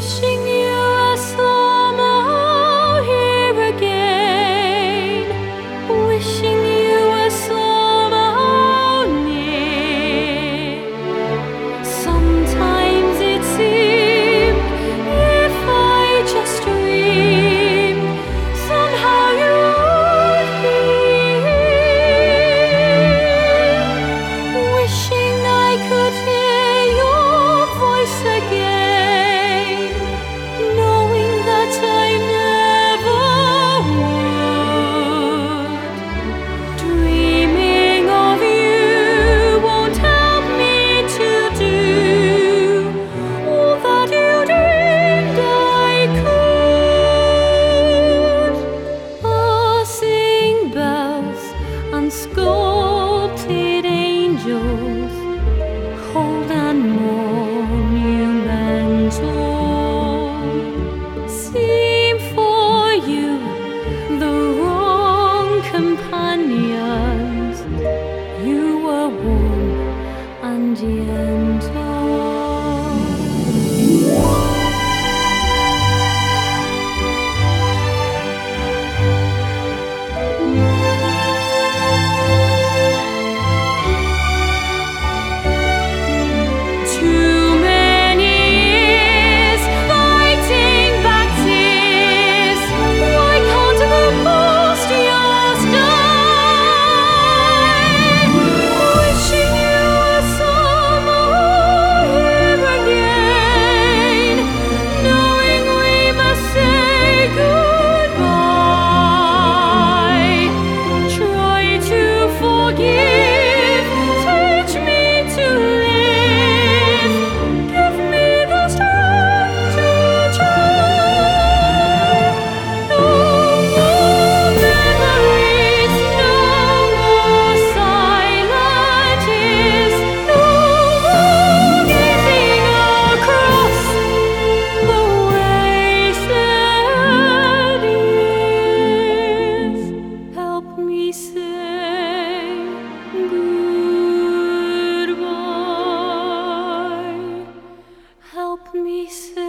wishing you were somehow here again, wishing you were somehow near. Sometimes it seemed if I just dreamed, somehow you would be here. Wishing I could hear your voice again, knowing that I never would. Dreaming of you won't help me to do all that you dreamed I could. Passing bells and sculpted angels, cold and monumental, seem for you the wrong companions. You were warm and gentle. Too many years fighting back tears. Why can't the past just die? Wishing you were somehow here again, knowing we must say goodbye. Try to forgive, teach me to live, give me the strength to try. No more memories, no more silent tears, no more gazing across the wasted years. Help me say goodbye. Help me say